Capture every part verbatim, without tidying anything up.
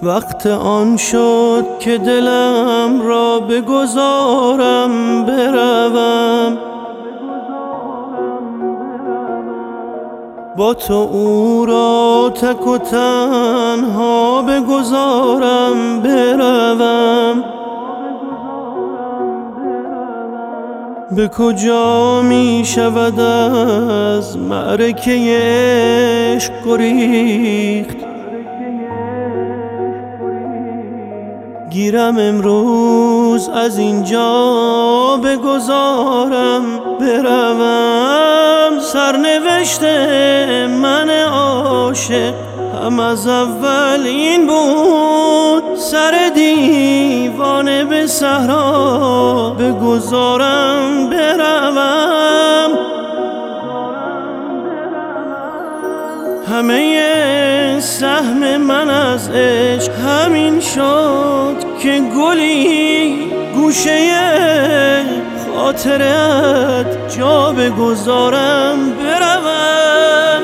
وقت آن شد که دلم را بگذارم بروم، با تو او را تک و تنها بگذارم بروم. به کجا می شود از معرکه عشق گریخت؟ گیرم امروز از اینجا بگذارم بروم. سرنوشت من عاشق هم از اول این بود، سر دیوانه به صحرا بگذارم بروم. همه سهم من از عشق همین شد که گلی گوشه خاطرت جا بگذارم بروم.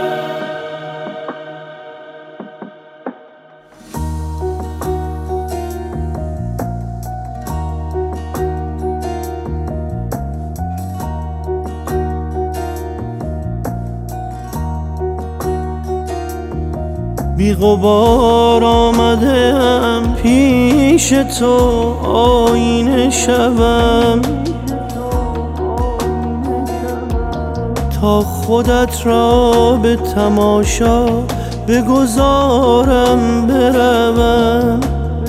بی غبار آمدم پیش تو آینه شوم، تا خودت را به تماشا بگذارم بروم.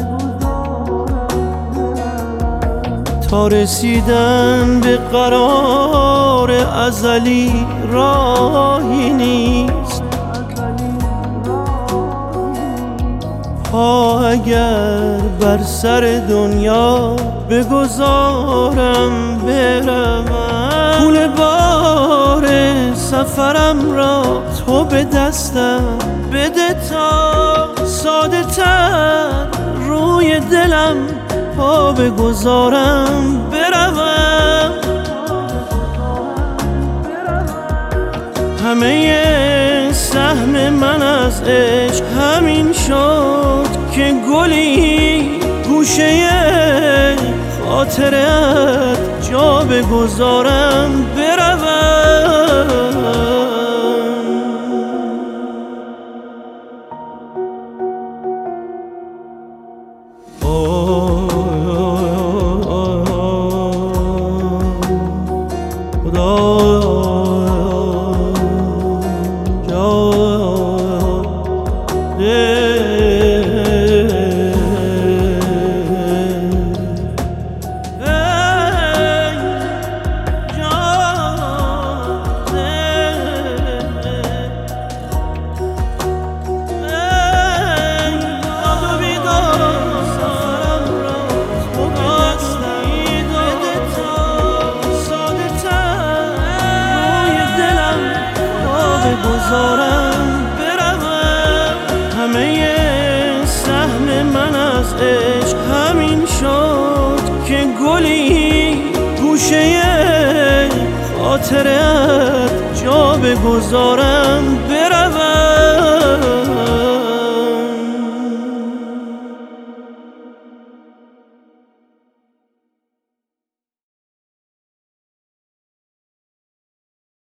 تا رسیدن به قرار ازلی راهی نیست، پا اگر بر سر دنیا بگذارم بروم. پول بار سفرم را تو به دستم بده تا ساده تر روی دلم پا بگذارم بروم. همه سهم من از عشق همین شد که گلی گوشه خاطرت جا بگذارم بروم. بگذارم بروم. همه سهم من از عشق همین شد که گلی گوشه خاطرت جا بگذارم بروم.